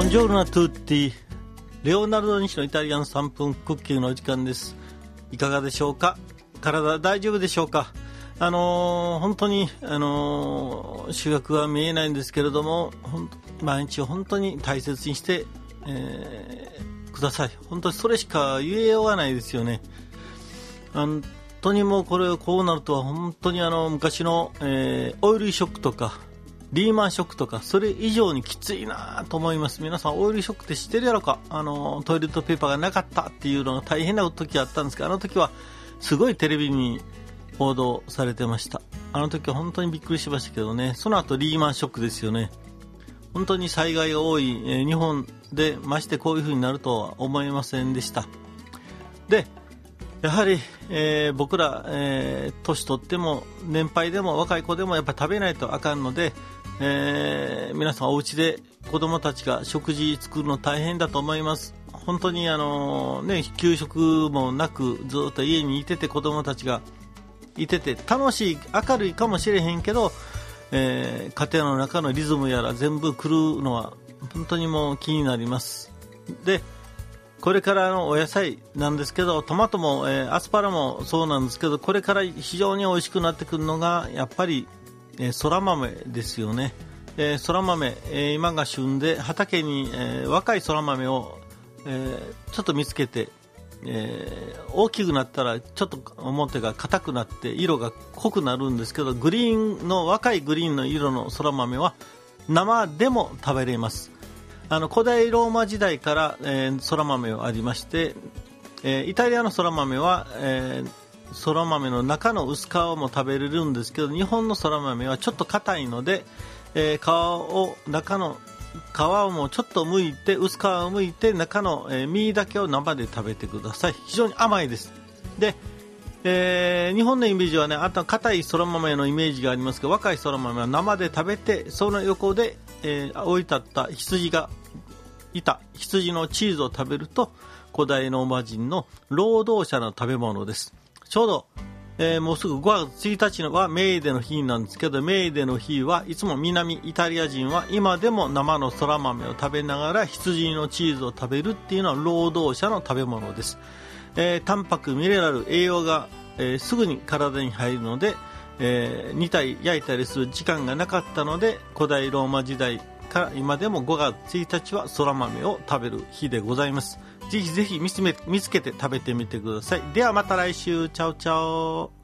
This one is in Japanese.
ボンジョルノトゥッティ、レオナルド西のイタリアン3分クッキングのお時間です。いかがでしょうか。体大丈夫でしょうか。本当に、主役は見えないんですけれども、毎日本当に大切にして、ください。本当にそれしか言えようがないですよね。本当にもうこうなるとは本当に昔の、オイルショックとかリーマンショックとかそれ以上にきついなと思います。皆さんオイルショックって知ってるやろか。トイレットペーパーがなかったっていうのが大変な時あったんですけど、あの時はすごいテレビに報道されてました。あの時は本当にびっくりしましたけどね。その後リーマンショックですよね。本当に災害が多い、日本でましてこういう風になるとは思いませんでした。でやはり、僕ら、年取っても年配でも若い子でもやっぱり食べないとあかんので、皆さんお家で子供たちが食事作るの大変だと思います。本当に給食もなくずっと家にいてて子供たちがいてて楽しい明るいかもしれへんけど、家庭の中のリズムやら全部来るのは本当にもう気になります。でこれからのお野菜なんですけど、トマトも、アスパラもそうなんですけど、これから非常に美味しくなってくるのがやっぱり、そら豆ですよね。そら豆、今が旬で畑に、若いそら豆を、ちょっと見つけて、大きくなったらちょっと表が硬くなって色が濃くなるんですけど、若いグリーンの色のそら豆は生でも食べれます。古代ローマ時代から、そら豆はありまして、イタリアのそら豆は、そら豆の中の薄皮も食べれるんですけど、日本のそら豆はちょっと硬いので、中の皮をもちょっと剥いて薄皮を剥いて中の、実だけを生で食べてください。非常に甘いです。で、日本のイメージはね、あと硬いそら豆のイメージがありますけど、若いそら豆は生で食べて、その横で、置いてあった羊のチーズを食べると古代ローマ人の労働者の食べ物です。ちょうど、もうすぐ5月1日はメーデの日なんですけど、メーデの日はいつも南イタリア人は今でも生のそら豆を食べながら羊のチーズを食べるっていうのは労働者の食べ物です。タンパクミネラル栄養が、すぐに体に入るので、煮たり焼いたりする時間がなかったので、古代ローマ時代から今でも5月1日はそら豆を食べる日でございます。ぜひぜひ見つけて食べてみてください。ではまた来週。チャオチャオ。